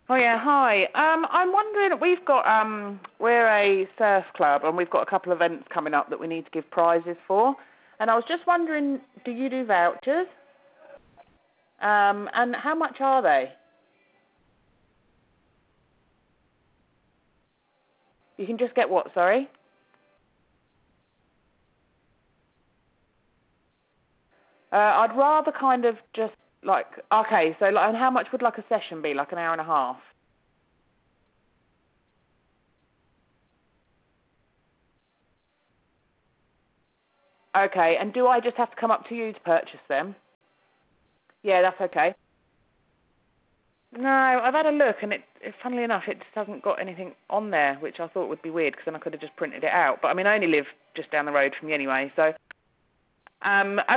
Oh yeah, hi. I'm wondering, we're a surf club and we've got a couple of events coming up that we need to give prizes for. And I was just wondering, do you do vouchers? And how much are they? You can just get what, sorry? I'd rather kind of just okay, so and how much would like a session be, like an hour and a half? Okay, and do I just have to come up to you to purchase them? Yeah, that's okay. No, I've had a look, and funnily enough, it just hasn't got anything on there, which I thought would be weird, because then I could have just printed it out. But I mean, I only live just down the road from you anyway, so